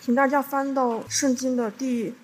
请大家翻到圣经的第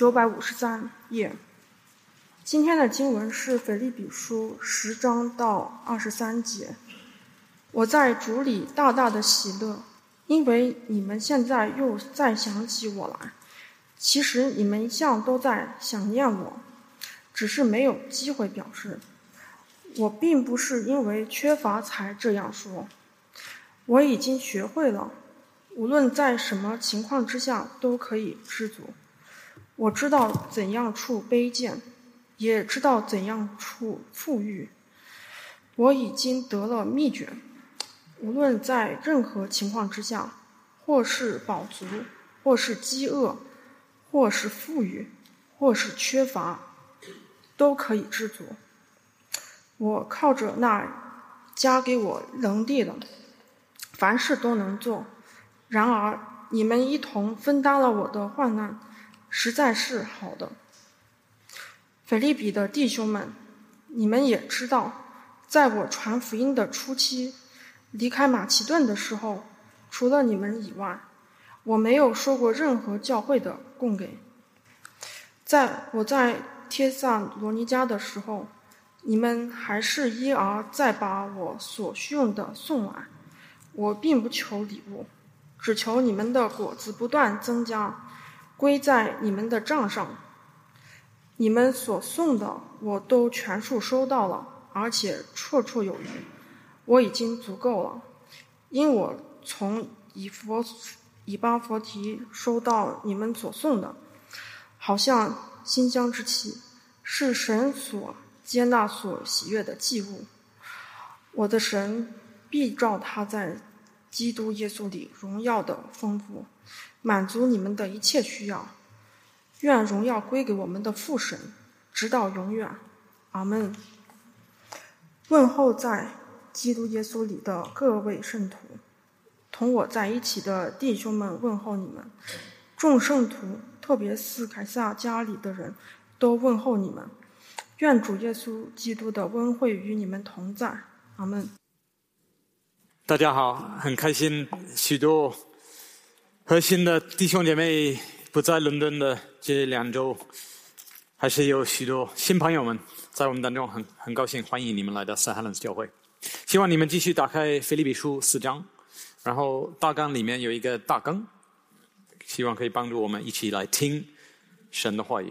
953页。今天的经文是腓立比书10章到23节。我在主里大大的喜乐，因为你们现在又再想起我来。其实你们一向都在想念我，只是没有机会表示。我并不是因为缺乏才这样说，我已经学会了，无论在什么情况之下都可以知足。我知道怎样处卑贱，也知道怎样处富裕。我已经得了秘诀，无论在任何情况之下，或是饱足，或是饥饿，或是富裕，或是缺乏，都可以知足。我靠着那加给我能力的，凡事都能做。然而你们一同分担了我的患难，实在是好的。腓立比的弟兄们，你们也知道，在我传福音的初期，离开马其顿的时候，除了你们以外，我没有收过任何教会的供给。我在帖撒罗尼迦的时候，你们还是一而再把我所需用的送来。我并不求礼物，只求你们的果子不断增加，归在你们的账上。你们所送的我都全数收到了，而且绰绰有余。我已经足够了，因我从以巴弗提收到你们所送的，好像馨香之气，是神所接纳所喜悦的祭物。我的神必照他在基督耶稣里荣耀的丰富，满足你们的一切需要。愿荣耀归给我们的父神，直到永远。阿们。问候在基督耶稣里的各位圣徒，同我在一起的弟兄们问候你们。众圣徒，特别是凯撒家里的人，都问候你们。愿主耶稣基督的恩惠与你们同在。阿们。 大家好，很开心，许多核心的弟兄姐妹不在伦敦的这2周，还是有许多新朋友们在我们当中，很高兴欢迎你们来到St. Helens教会。希望你们继续打开腓立比书4章，然后大纲里面有一个大纲，希望可以帮助我们一起来听神的话语。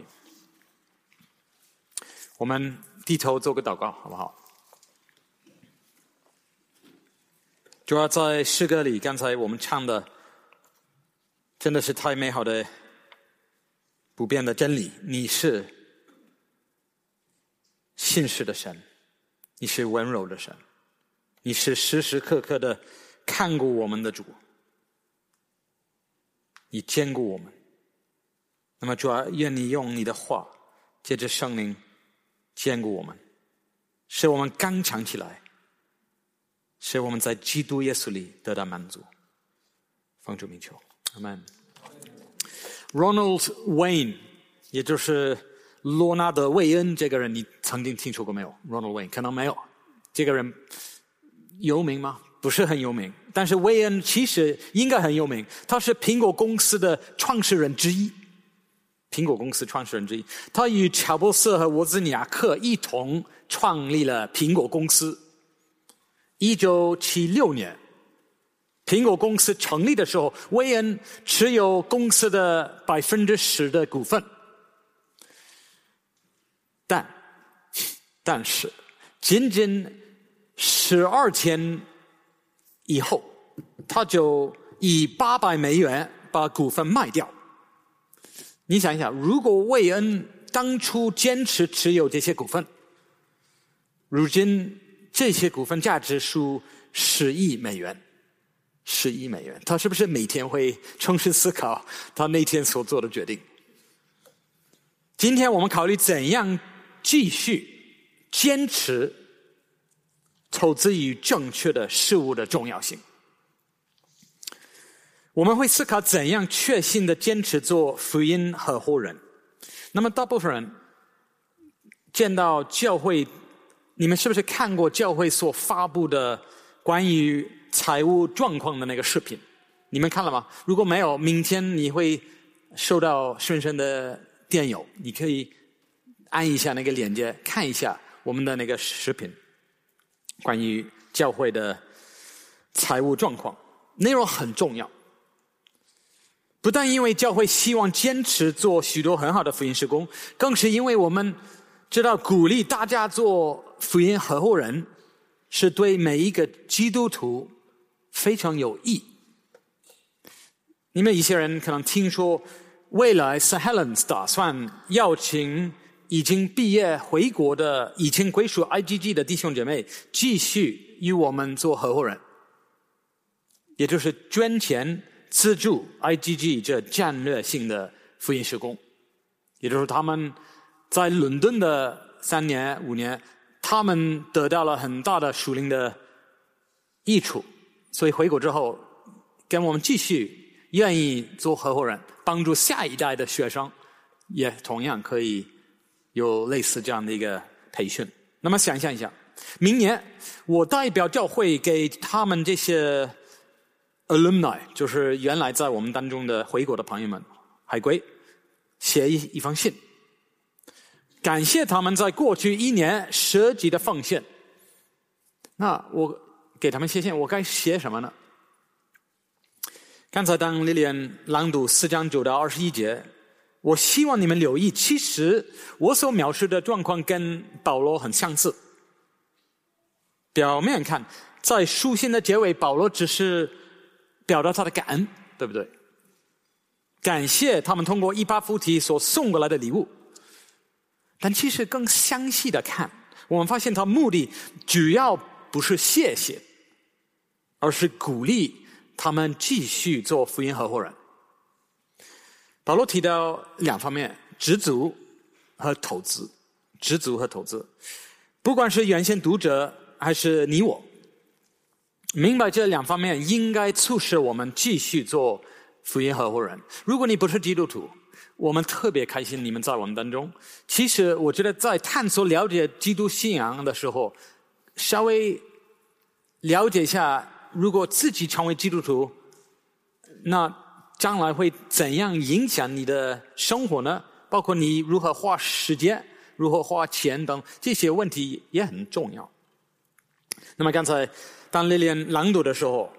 我们低头做个祷告好不好？主要在诗歌里，刚才我们唱的真的是太美好的不变的真理。你是信实的神，你是温柔的神，你是时时刻刻的看顾我们的主，你坚固我们。那么主要愿你用你的话借着圣灵坚固我们，使我们刚强起来，使我们在基督耶稣里得到满足。奉主名求，阿们。Ronald Wayne， 也就是罗纳德·韦恩这个人，你曾经听说过没有？ Ronald Wayne 可能没有。这个人有名吗？不是很有名，但是韦恩其实应该很有名。他是苹果公司的创始人之一，苹果公司创始人之一。他与乔布斯和沃兹尼亚克一同创立了苹果公司。1976年苹果公司成立的时候，韦恩持有公司的10%的股份。但是仅仅12天以后，他就以$800把股份卖掉。你想一想，如果韦恩当初坚持持有这些股份，如今这些股份价值数10亿美元，10亿美元，他是不是每天会重新思考他那天所做的决定？今天我们考虑怎样继续坚持投资于正确的事物的重要性。我们会思考怎样确信的坚持做福音合伙人。那么大部分人见到教会，你们是不是看过教会所发布的关于财务状况的那个视频？ 你们看了吗？如果没有，明天你会收到顺顺的电邮，你可以按一下那个链接，看一下我们的那个视频，关于教会的财务状况，内容很重要。不但因为教会希望坚持做许多很好的福音事工，更是因为我们知道鼓励大家做福音合伙人是对每一个基督徒非常有益。你们一些人可能听说未来 St. Helens 打算邀请已经毕业回国的已经归属 IGG 的弟兄姐妹继续与我们做合伙人，也就是捐钱资助 IGG 这战略性的福音事工。也就是他们在伦敦的3年5年，他们得到了很大的属灵的益处，所以回国之后跟我们继续愿意做合伙人，帮助下一代的学生也同样可以有类似这样的一个培训。那么想象一下，明年我代表教会给他们这些 alumni， 就是原来在我们当中的回国的朋友们海归，写一封信，感谢他们在过去1年舍己的奉献。那我给他们写信，我该写什么呢？刚才当莉莉安朗读4章9到21节，我希望你们留意，其实我所描述的状况跟保罗很相似。表面看，在书信的结尾，保罗只是表达他的感恩，对不对？感谢他们通过以巴弗提所送过来的礼物。但其实更详细的看，我们发现他目的主要不是谢谢，而是鼓励他们继续做福音合伙人。保罗提到2方面，知足和投资。知足和投资，不管是原先读者还是你我，明白这2方面应该促使我们继续做福音合伙人。如果你不是基督徒，我们特别开心你们在我们当中。其实我觉得在探索了解基督信仰的时候，稍微了解一下，如果自己成为基督徒，那将来会怎样影响你的生活呢？包括你如何花时间，如何花钱等，这些问题也很重要。那么刚才当莉莉安朗读的时候，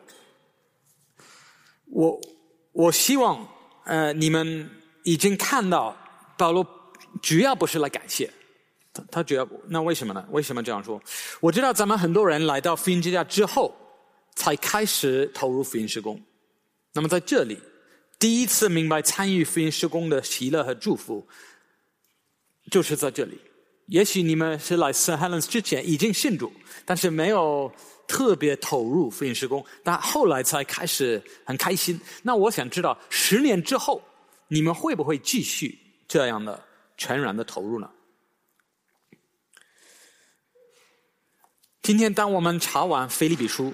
我希望你们已经看到保罗主要不是来感谢他主要，那为什么呢？为什么这样说？我知道咱们很多人来到福音之家之后才开始投入福音事工，那么在这里第一次明白参与福音事工的喜乐和祝福就是在这里。也许你们是来 St. Helens 之前已经信主，但是没有特别投入福音事工，但后来才开始很开心。那我想知道10年之后你们会不会继续这样的全然的投入呢？今天当我们查完腓立比书，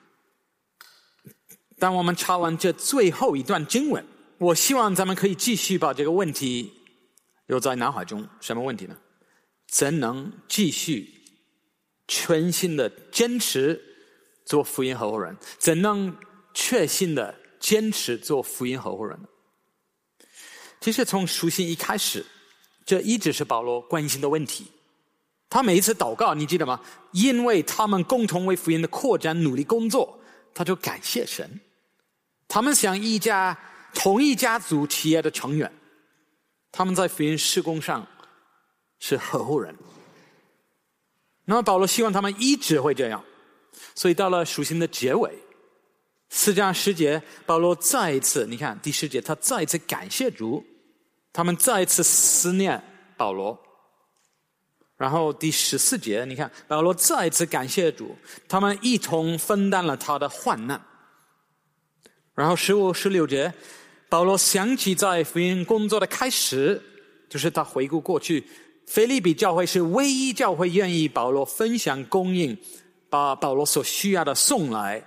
当我们查完这最后一段经文，我希望咱们可以继续把这个问题留在脑海中。什么问题呢？怎能继续全心的坚持做福音合伙人？怎能确信的坚持做福音合伙人呢？其实从书信一开始，这一直是保罗关心的问题。他每一次祷告，你记得吗？因为他们共同为福音的扩展努力工作，他就感谢神。他们像同一家族企业的成员，他们在福音事工上是合伙人。那么保罗希望他们一直会这样，所以到了书信的结尾4章10节，保罗再一次，你看第10节，他再一次感谢主，他们再一次思念保罗。然后第14节，你看保罗再一次感谢主，他们一同分担了他的患难。然后15、16节，保罗想起在福音工作的开始，就是他回顾过去，腓立比教会是唯一教会愿意保罗分享供应，把保罗所需要的送来。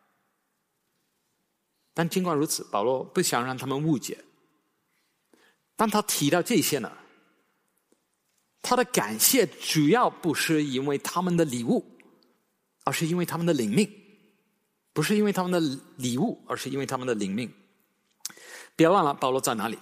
但尽管如此，保罗不想让他们误解。当他提到这些呢，他的感谢主要不是因为他们的礼物，而是因为他们的灵命。 不是因为他们的礼物，而是因为他们的灵命。别忘了保罗在哪里。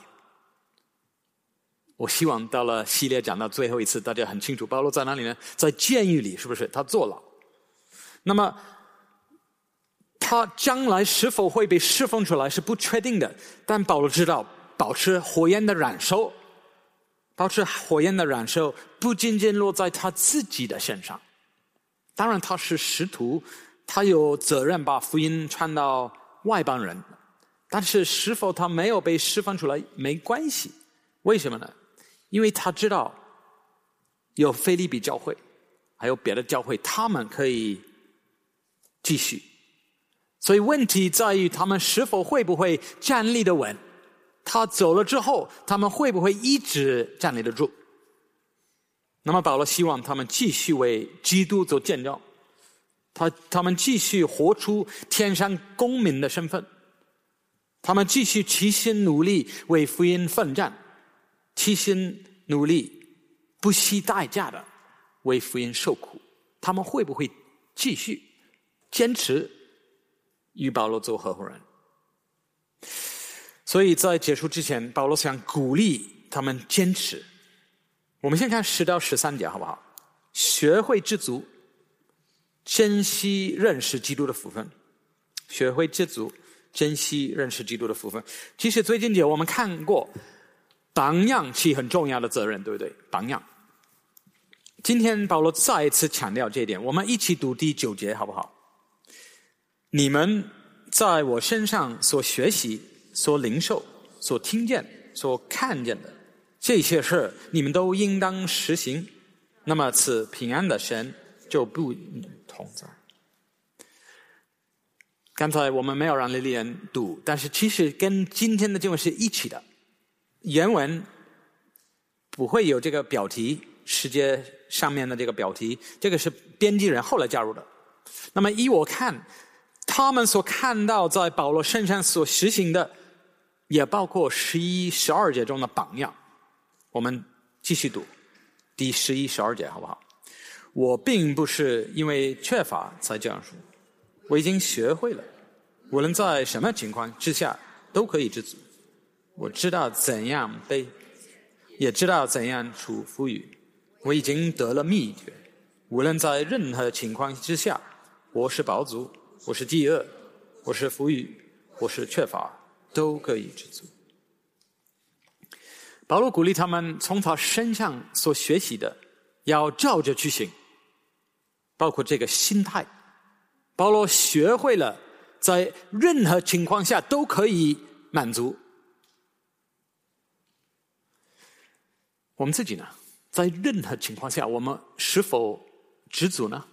我希望到了系列讲到最后一次，大家很清楚保罗在哪里呢？在监狱里，是不是？他坐牢。那么他将来是否会被释放出来是不确定的，但保罗知道保持火焰的燃烧，保持火焰的燃烧不仅仅落在他自己的身上，当然他是使徒，他有责任把福音传到外邦人，但是是否他没有被释放出来没关系。为什么呢？因为他知道有腓立比教会还有别的教会，他们可以继续。所以问题在于他们是否会不会站立得稳，他走了之后他们会不会一直站立得住。那么保罗希望他们继续为基督做见证，他们继续活出天上公民的身份，他们继续齐心努力为福音奋战，齐心努力不惜代价的为福音受苦。他们会不会继续坚持与保罗做合伙人？所以在结束之前，保罗想鼓励他们坚持。我们先看10到13节好不好？学会知足，珍惜认识基督的福分。学会知足，珍惜认识基督的福分。其实最近节我们看过榜样是很重要的责任，对不对？榜样。今天保罗再一次强调这一点，我们一起读第9节好不好？你们在我身上所学习、所领受、所听见、所看见的这些事，你们都应当实行，那么此平安的神就不同在。刚才我们没有让利利人读，但是其实跟今天的经文是一起的。原文不会有这个标题，世界上面的这个标题，这个是编辑人后来加入的。那么依我看，他们所看到在保罗身上所实行的，也包括11、12节中的榜样。我们继续读第11、12节好不好？我并不是因为缺乏才这样说，我已经学会了，无论在什么情况之下都可以知足。我知道怎样背，也知道怎样处富裕。我已经得了秘诀，无论在任何情况之下，我是饱足，我是饥饿，我是富裕，我是缺乏，都可以知足。保罗鼓励他们从他身上所学习的要照着去行，包括这个心态。保罗学会了在任何情况下都可以满足。我们自己呢，在任何情况下我们是否知足呢？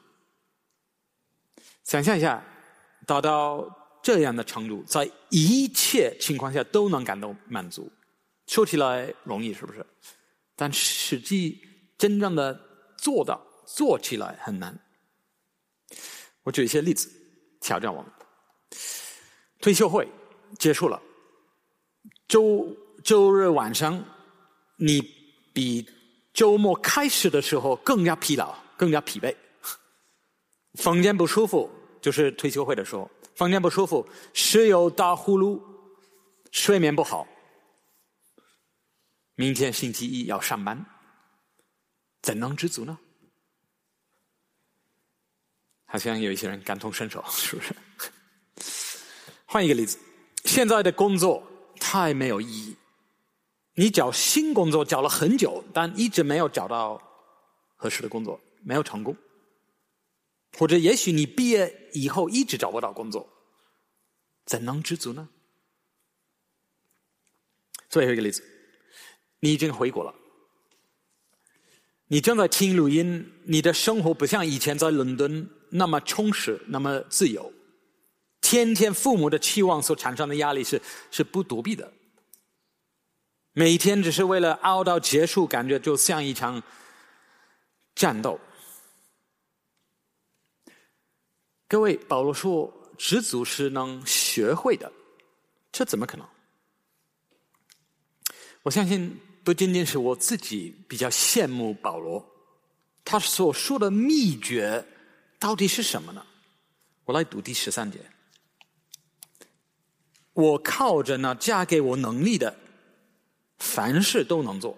想象一下，达到这样的程度，在一切情况下都能感到满足，说起来容易是不是？但实际真正的做起来很难。我举一些例子挑战我们。退休会结束了，周日晚上你比周末开始的时候更加疲劳，更加疲惫。房间不舒服，就是退休会的时候，房间不舒服，室友打呼噜，睡眠不好。明天星期一要上班，怎能知足呢？好像有一些人感同身受，是不是？换一个例子，现在的工作太没有意义，你找新工作找了很久，但一直没有找到合适的工作，没有成功。或者也许你毕业以后一直找不到工作，怎能知足呢？最后一个例子，你已经回国了，你正在听录音，你的生活不像以前在伦敦那么充实，那么自由，天天父母的期望所产生的压力是不躲避的，每天只是为了熬到结束，感觉就像一场战斗。各位，保罗说知足是能学会的，这怎么可能？我相信不仅仅是我自己比较羡慕保罗，他所说的秘诀到底是什么呢？我来读第13节， 我靠着那加给我能力的，凡事都能做。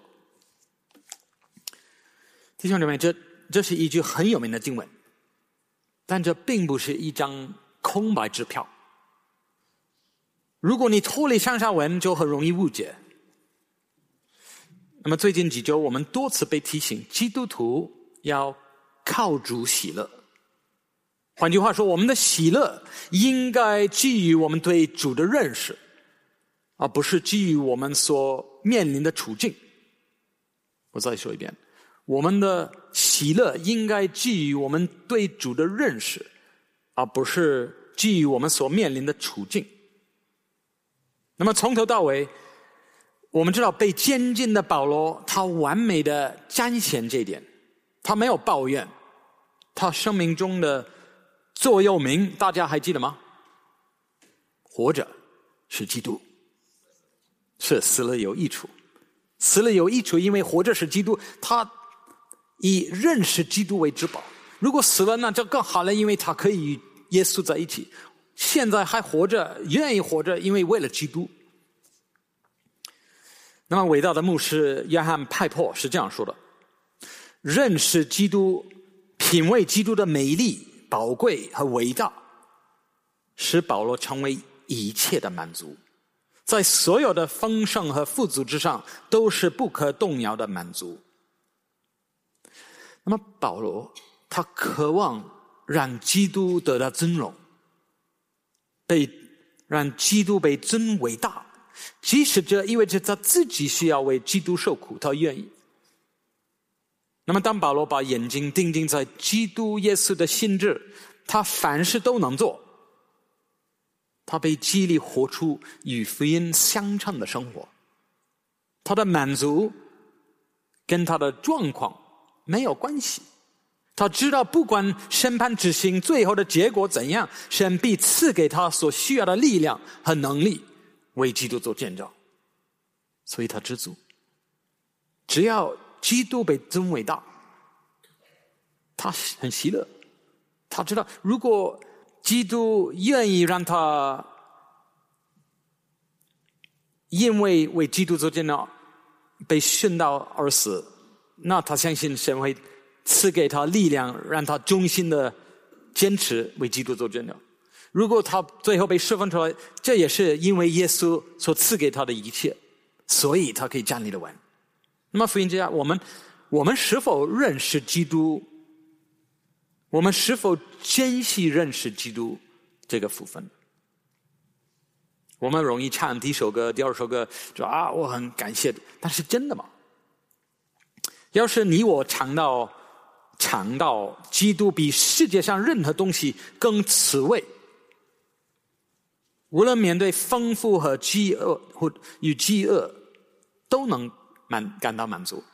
弟兄姊妹，这是一句很有名的经文，但这并不是一张空白支票。如果你脱离上下文，就很容易误解。那么最近几周，我们多次被提醒，基督徒要靠主喜乐。换句话说，我们的喜乐应该基于我们对主的认识，而不是基于我们所面临的处境。我再说一遍，我们的喜乐应该基于我们对主的认识，而不是基于我们所面临的处境。那么从头到尾，我们知道被监禁的保罗，他完美的彰显这一点，他没有抱怨，他生命中的座右铭大家还记得吗？活着是基督，是死了有益处。死了有益处，因为活着是基督，他以认识基督为至宝。如果死了，那就更好了，因为他可以与耶稣在一起。现在还活着，愿意活着，因为为了基督。那么伟大的牧师约翰派珀是这样说的：认识基督，品味基督的美丽、宝贵和伟大，使保罗成为一切的满足，在所有的丰盛和富足之上都是不可动摇的满足。那么保罗他渴望让基督得到尊荣，让基督被尊伟大，即使这意味着他自己需要为基督受苦，他愿意。那么当保罗把眼睛定睛在基督耶稣的心智，他凡事都能做，他被激励活出与福音相称的生活。他的满足跟他的状况没有关系，他知道不管审判执行最后的结果怎样，神必赐给他所需要的力量和能力，为基督做见证。所以他知足，只要基督被尊伟大，他很喜乐。他知道如果基督愿意让他因为为基督做见证被殉道而死，那他相信神会赐给他力量，让他忠心的坚持为基督做见证。如果他最后被释放出来，这也是因为耶稣所赐给他的一切，所以他可以站立得稳。那么福音之家，我们是否认识基督？我们是否珍惜认识基督这个福分？我们容易唱第一首歌、第二首歌，说我很感谢，但是真的吗？要是你我尝到基督比世界上任何东西更滋味，无论面对丰富和饥饿或与饥饿，都能感到满足。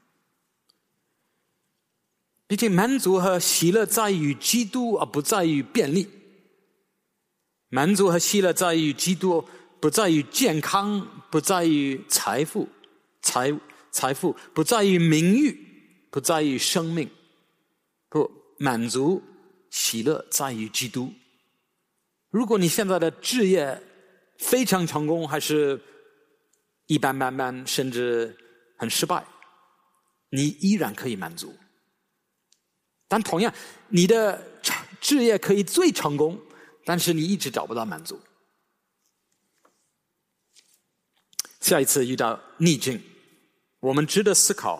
毕竟满足和喜乐在于基督，而不在于便利。满足和喜乐在于基督，不在于健康，不在于财富，不在于名誉，不在于生命。不，满足喜乐在于基督。如果你现在的事业非常成功，还是一般般般，甚至很失败，你依然可以满足。但同样，你的事业可以最成功，但是你一直找不到满足。下一次遇到逆境，我们值得思考，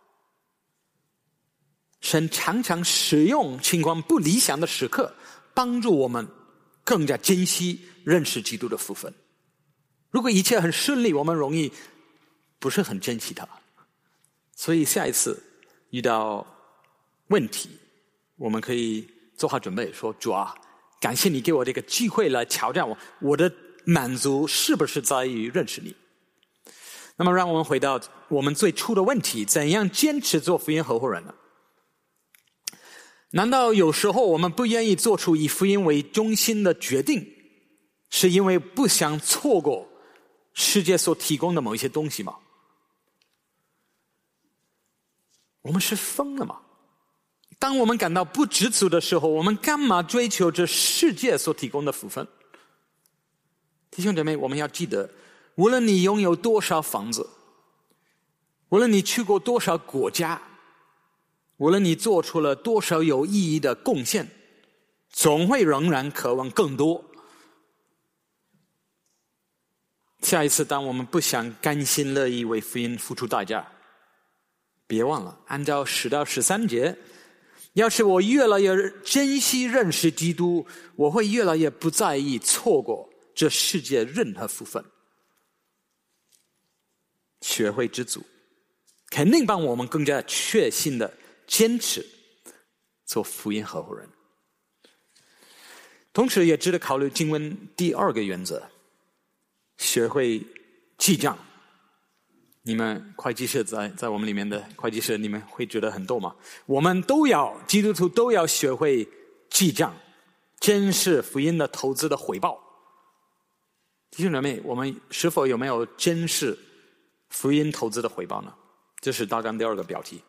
神常常使用情况不理想的时刻，帮助我们更加珍惜认识基督的福分。如果一切很顺利，我们容易不是很珍惜它。所以下一次遇到问题，我们可以做好准备，说主啊，感谢你给我这个机会来挑战我的满足是不是在于认识你？那么让我们回到我们最初的问题，怎样坚持做福音合伙人呢？难道有时候我们不愿意做出以福音为中心的决定，是因为不想错过世界所提供的某一些东西吗？我们是疯了吗？当我们感到不知足的时候，我们干嘛追求这世界所提供的福分？ 弟兄姐妹，我们要记得，无论你拥有多少房子，无论你去过多少国家，无论你做出了多少有意义的贡献，总会仍然渴望更多。下一次当我们不想甘心乐意为福音付出代价，别忘了按照10到13节，要是我越来越珍惜认识基督，我会越来越不在意错过这世界任何福分。学会知足肯定帮我们更加确信的坚持做福音合伙人。同时也值得考虑经文第2个原则，学会记账。你们会计师在我们里面的会计师，你们会觉得很逗吗？我们都要，基督徒都要学会记账，监视福音的投资的回报。弟兄姊妹，我们是否有没有监视福音投资的回报呢？这是大纲第2个标题。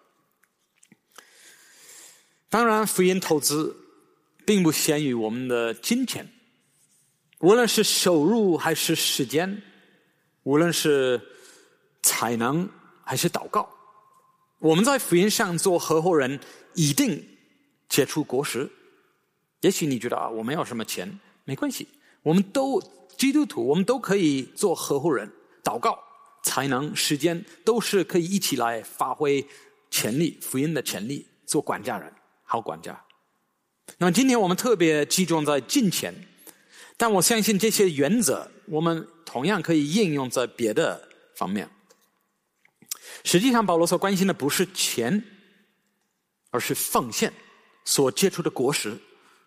当然，福音投资并不限于我们的金钱，无论是收入还是时间，无论是才能还是祷告，我们在福音上做合伙人一定结出果实。也许你觉得我没有什么钱，没关系，我们都基督徒，我们都可以做合伙人，祷告、才能、时间都是可以一起来发挥潜力，福音的潜力，做管家人，好管家。那么今天我们特别集中在金钱，但我相信这些原则我们同样可以应用在别的方面。实际上保罗所关心的不是钱，而是奉献所结出的果实。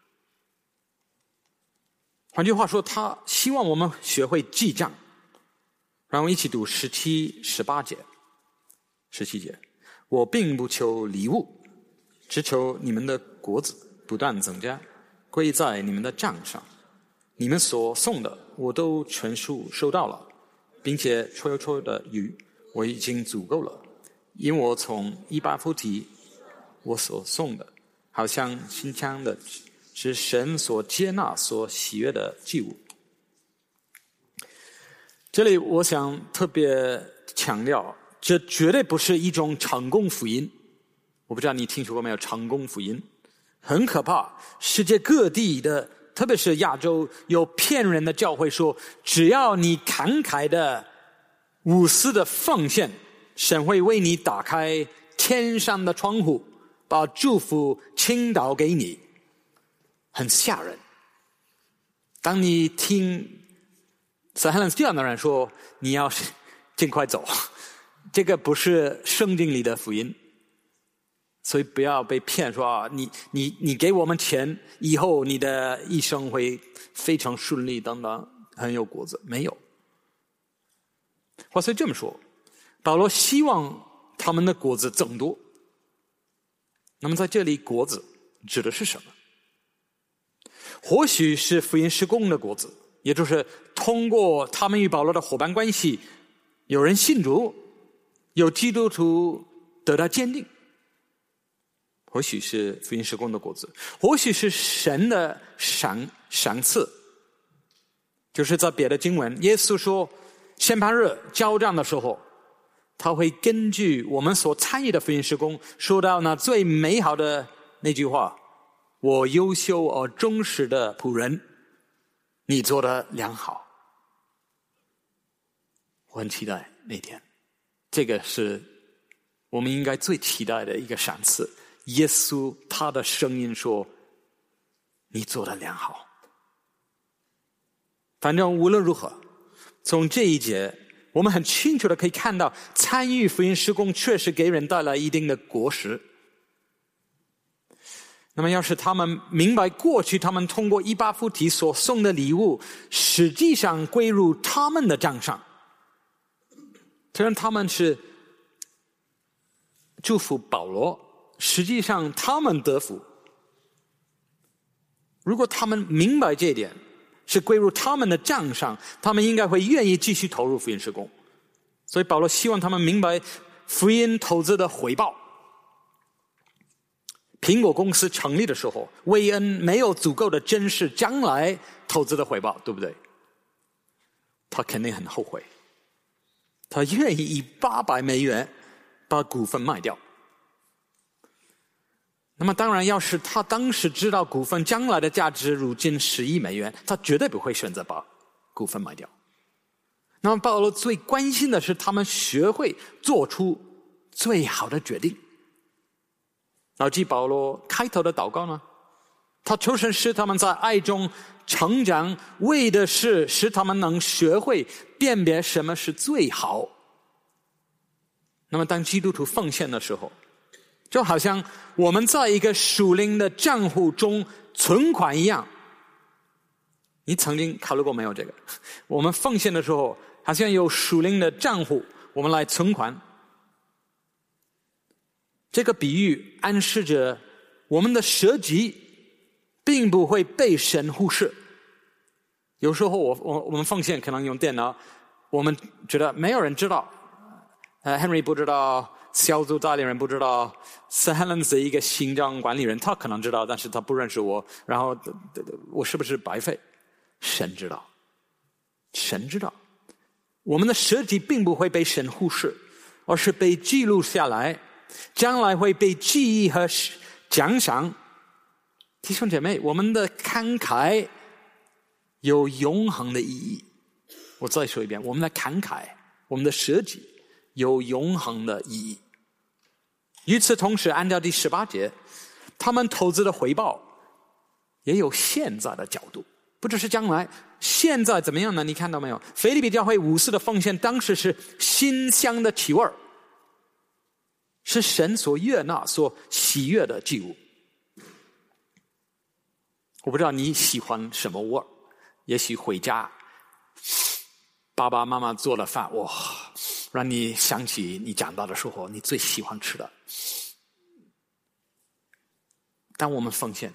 换句话说，他希望我们学会记账。让我们一起读17、18节。17节，我并不求礼物，只求你们的果子不断增加，归在你们的账上。你们所送的我都全数收到了，并且绰绰的余我已经足够了，因我从以巴弗提我所送的，好像馨香的，是神所接纳所喜悦的祭物。这里我想特别强调，这绝对不是一种成功福音。我不知道你听说过没有，成功福音很可怕。世界各地的，特别是亚洲，有骗人的教会说，只要你慷慨的无私的奉献，神会为你打开天上的窗户，把祝福倾倒给你。很吓人。当你听Sir Helen 这样的人说，你要尽快走，这个不是圣经里的福音。所以不要被骗说你给我们钱，以后你的一生会非常顺利等等，很有果子。没有。话虽这么说，保罗希望他们的果子增多。那么在这里，果子指的是什么？或许是福音事工的果子，也就是通过他们与保罗的伙伴关系，有人信主，有基督徒得到坚定。或许是福音事工的果子，或许是神的赏赐。就是在别的经文，耶稣说审判日交账的时候，他会根据我们所参与的福音事工，说到那最美好的那句话，我优秀而忠实的仆人，你做得良好。我很期待那天，这个是我们应该最期待的一个赏赐。耶稣他的声音说，你做得良好。反正无论如何，从这一节我们很清楚的可以看到，参与福音事工确实给人带来一定的果实。那么要是他们明白过去他们通过以巴弗提所送的礼物实际上归入他们的账上，虽然他们是祝福保罗，实际上他们得福。如果他们明白这一点是归入他们的账上，他们应该会愿意继续投入福音事工。所以保罗希望他们明白福音投资的回报。苹果公司成立的时候，韦恩没有足够的珍视将来投资的回报，对不对？ 他肯定很后悔，他愿意以$800把股份卖掉。那么当然，要是他当时知道股份将来的价值如今$10亿，他绝对不会选择把股份卖掉。那么保罗最关心的是他们学会做出最好的决定。牢记保罗开头的祷告呢，他求神使他们在爱中成长，为的是使他们能学会辨别什么是最好。那么当基督徒奉献的时候，就好像我们在一个属灵的账户中存款一样。你曾经考虑过没有这个？我们奉献的时候好像有属灵的账户，我们来存款。这个比喻暗示着我们的舍己并不会被神忽视。有时候我们奉献可能用电脑，我们觉得没有人知道，Henry 不知道，小组带领人不知道， St. Helens 的一个行政管理人他可能知道，但是他不认识我，然后我是不是白费？神知道，神知道。我们的舍己并不会被神忽视，而是被记录下来，将来会被记忆和奖赏。弟兄姐妹，我们的慷慨有永恒的意义。我再说一遍，我们的慷慨，我们的舍己有永恒的意义。与此同时，按照第18节，他们投资的回报也有现在的角度，不只是将来。现在怎么样呢？你看到没有？腓立比教会5次的奉献当时是馨香的气味，是神所悦纳所喜悦的祭物。我不知道你喜欢什么味儿，也许回家爸爸妈妈做的饭，哇，让你想起你长大的时候你最喜欢吃的。当我们奉献，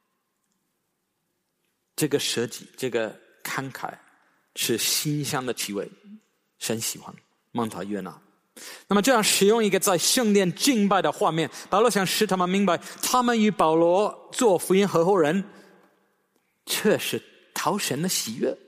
这个舍己，这个慷慨是馨香的气味，神喜欢，蒙他悦纳。那么这样使用一个在圣殿敬拜的画面，保罗想使他们明白，他们与保罗做福音合伙人却是讨神的喜悦。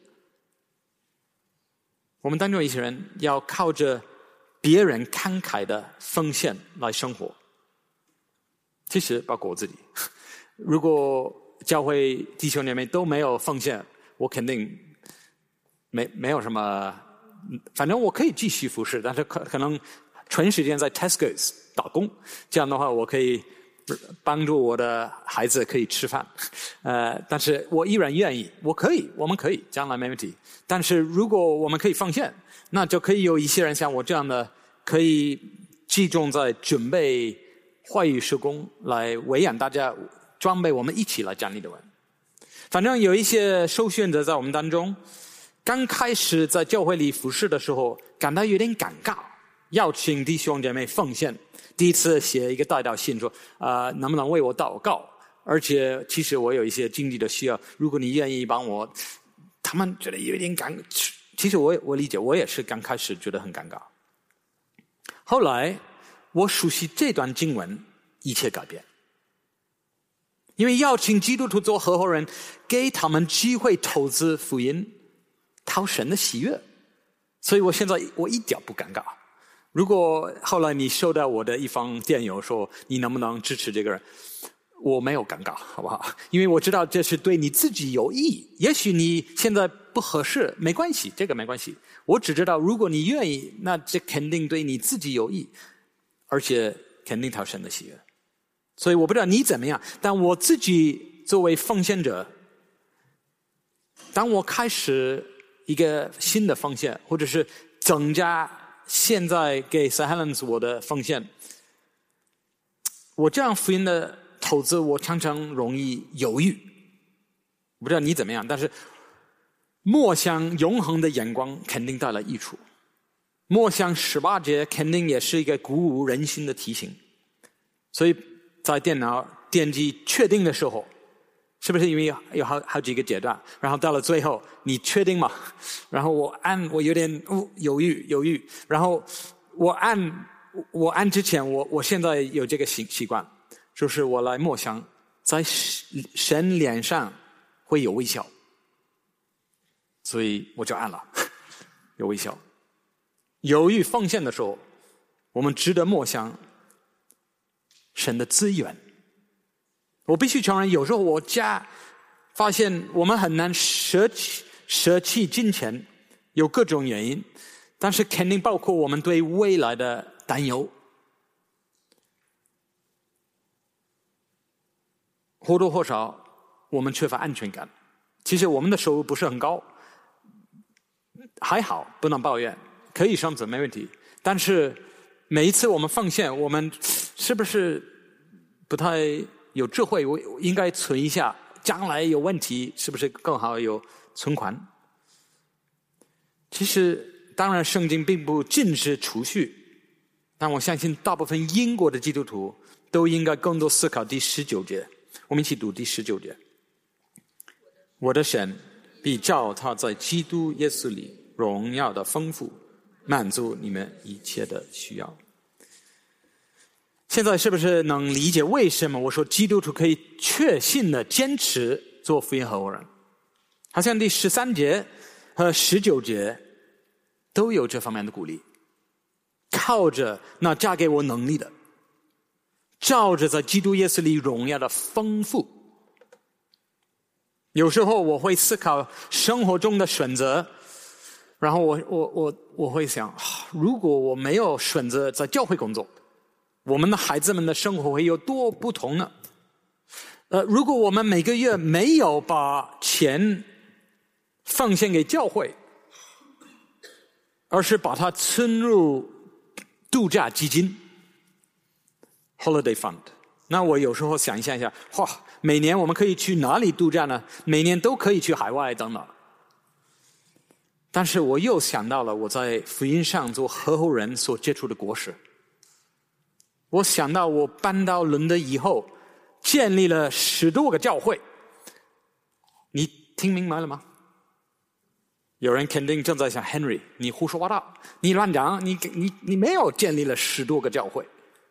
我们当中一些人要靠着别人慷慨的奉献来生活，其实包括我自己，如果教会弟兄姐妹都没有奉献，我肯定没有什么，反正我可以继续服侍，但是可能纯时间在 Tesco's 打工，这样的话我可以帮助我的孩子可以吃饭，但是我依然愿意，我们可以，将来没问题。但是如果我们可以奉献，那就可以有一些人像我这样的，可以集中在准备话语事工，来喂养大家，装备我们一起来讲你的文。反正有一些受训者在我们当中，刚开始在教会里服侍的时候感到有点尴尬，邀请弟兄姐妹奉献。第一次写一个代祷信说能不能为我祷告，而且其实我有一些经济的需要，如果你愿意帮我。他们觉得有点尴尬，其实我理解，我也是刚开始觉得很尴尬。后来我熟悉这段经文，一切改变。因为邀请基督徒做合伙人，给他们机会投资福音，讨神的喜悦，所以我现在我一点不尴尬。如果后来你收到我的一封电邮说你能不能支持这个人，我没有尴尬，好不好？因为我知道这是对你自己有益。也许你现在不合适，没关系，这个没关系。我只知道，如果你愿意，那这肯定对你自己有益，而且肯定讨神的喜悦。所以我不知道你怎么样，但我自己作为奉献者，当我开始一个新的奉献，或者是增加现在给 St. Helens 我的奉献，我这样福音的投资我常常容易犹豫。不知道你怎么样，但是默想永恒的眼光肯定带来益处。默想18节肯定也是一个鼓舞人心的提醒。所以在电脑点击确定的时候，是不是因为有好几个阶段，然后到了最后你确定吗？然后我有点犹豫，然后我按之前我现在有这个习惯，就是我来默想，在神脸上会有微笑，所以我就按了。 有微笑。犹豫奉献的时候，我们值得默想神的资源。我必须承认，有时候我家发现我们很难舍弃金钱，有各种原因，但是肯定包括我们对未来的担忧。或多或少我们缺乏安全感。其实我们的收入不是很高，还好，不能抱怨，可以生存没问题。但是每一次我们奉献，我们是不是不太有智慧？我应该存一下，将来有问题是不是更好有存款？其实当然圣经并不禁止储蓄，但我相信大部分英国的基督徒都应该更多思考第19节。我们一起读第19节。我的神必照他在基督耶稣里荣耀的丰富，满足你们一切的需要。现在是不是能理解为什么我说基督徒可以确信的坚持做福音合伙人？好像第13节和19节都有这方面的鼓励。靠着那加给我能力的，照着在基督耶稣里荣耀的丰富。有时候我会思考生活中的选择，然后我会想，如果我没有选择在教会工作，我们的孩子们的生活会有多不同呢？如果我们每个月没有把钱奉献给教会，而是把它存入度假基金 Holiday Fund， 那我有时候想象一下，每年我们可以去哪里度假呢？每年都可以去海外等等。但是我又想到了我在福音上做合伙人所接触的国事。我想到我搬到伦敦以后，建立了10多个教会。你听明白了吗？有人肯定正在想 Henry， 你胡说八道，你乱讲，你没有建立了10多个教会。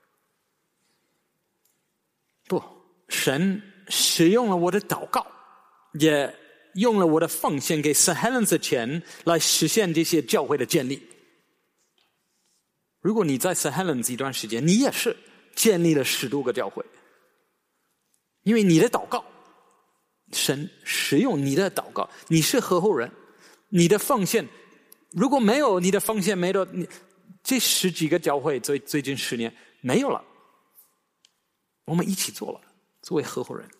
不，神使用了我的祷告，也用了我的奉献给 St. Helens 的钱来实现这些教会的建立。如果你在 St. Helens 一段时间，你也是建立了10多个教会，因为你的祷告，神使用你的祷告，你是合伙人，你的奉献，如果没有你的奉献，没有这10几个教会最近10年没有了，我们一起做了，作为合伙人。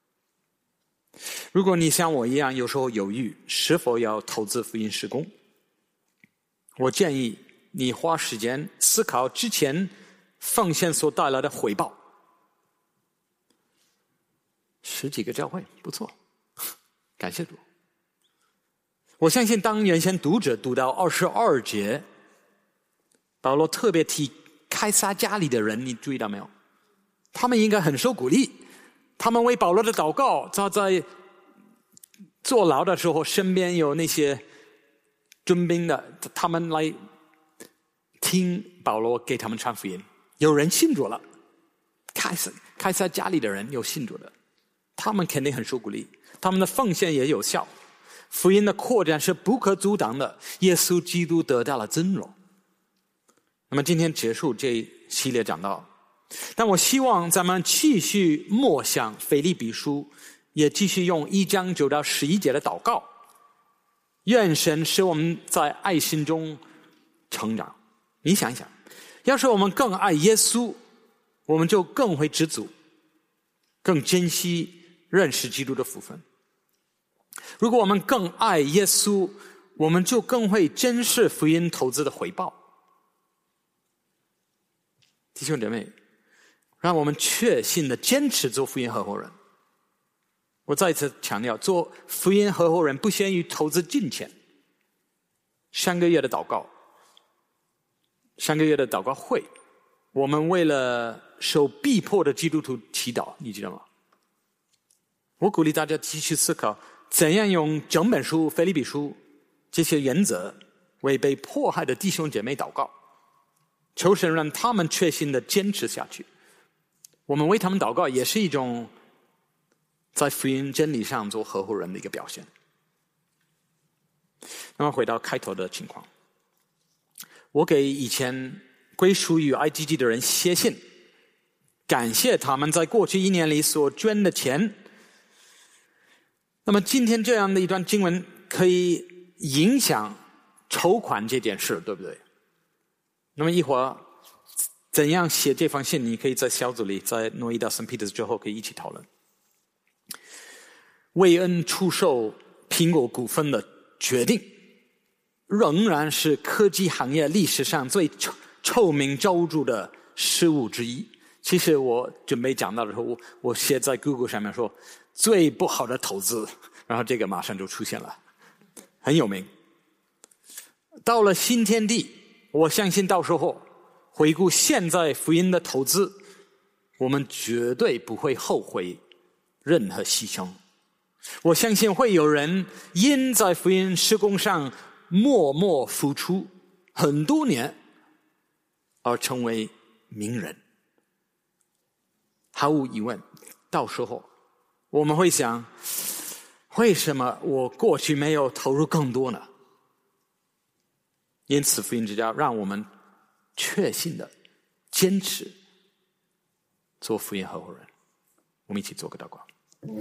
如果你像我一样有时候犹豫是否要投资福音事工，我建议你花时间思考之前奉献所带来的回报。10几个教会不错，感谢主。我相信当原先读者读到22节，保罗特别提开撒家里的人，你注意到没有？他们应该很受鼓励，他们为保罗的祷告，他在坐牢的时候身边有那些军兵的，他们来听保罗给他们传福音，有人信主了，开撒家里的人有信主的，他们肯定很受鼓励，他们的奉献也有效，福音的扩展是不可阻挡的，耶稣基督得到了尊荣。那么今天结束这一系列讲道，但我希望咱们继续默想腓立比书，也继续用1章9到11节的祷告，愿神使我们在爱心中成长。你想一想，要是我们更爱耶稣，我们就更会知足，更珍惜认识基督的福分。如果我们更爱耶稣，我们就更会珍视福音投资的回报。弟兄姐妹，让我们确信的坚持做福音合伙人。我再一次强调，做福音合伙人不限于投资金钱。3个月的祷告会，我们为了受逼迫的基督徒祈祷，你知道吗？我鼓励大家继续思考，怎样用整本书腓立比书这些原则为被迫害的弟兄姐妹祷告，求神让他们确信的坚持下去。我们为他们祷告也是一种在福音真理上做合伙人的一个表现。那么回到开头的情况， 我给以前归属于 IGG 的人写信，感谢他们在过去1年里所捐的钱。那么今天这样的一段经文可以影响筹款这件事，对不对？那么一会儿怎样写这封信，你可以在小组里，在挪移到 St. Peters 之后可以一起讨论。魏恩出售苹果股份的决定仍然是科技行业历史上最臭名昭著的失误之一。其实我准备讲到的时候，我写在 Google 上面说最不好的投资，然后这个马上就出现了，很有名。到了新天地，我相信到时候回顾现在福音的投资，我们绝对不会后悔任何牺牲。我相信会有人因在福音事工上默默付出很多年而成为名人。毫无疑问，到时候我们会想，为什么我过去没有投入更多呢？因此福音之家让我们确信的坚持做福音合伙人。我们一起做个祷告。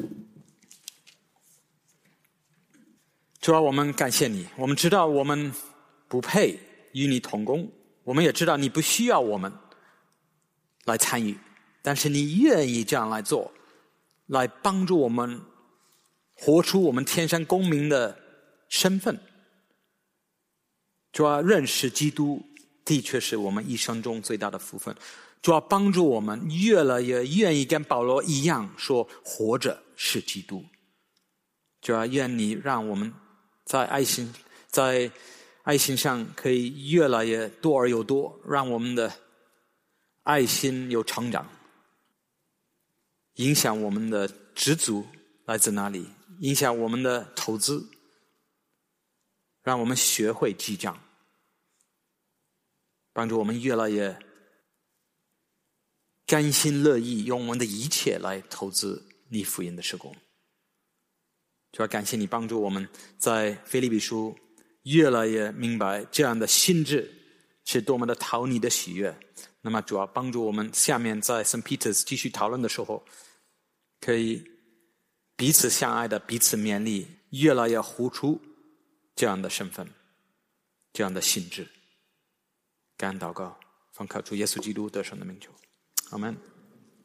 主啊，我们感谢你，我们知道我们不配与你同工，我们也知道你不需要我们来参与，但是你愿意这样来做，来帮助我们活出我们天上公民的身份。主啊，认识基督的确是我们一生中最大的福分。主啊，帮助我们越来越愿意跟保罗一样说，活着是基督。主啊，愿你让我们在爱心上可以越来越多而又多，让我们的爱心有成长，影响我们的知足来自哪里，影响我们的投资，让我们学会记账，帮助我们越来越甘心乐意用我们的一切来投资你福音的事工。主要感谢你帮助我们在腓立比书越来越明白这样的心智是多么的讨你的喜悦。那么主要帮助我们下面在 St. Peters 继续讨论的时候，可以彼此相爱的彼此勉励，越来越活出这样的身份，这样的心智。感恩祷告，奉靠主耶稣基督得胜的名求，阿们。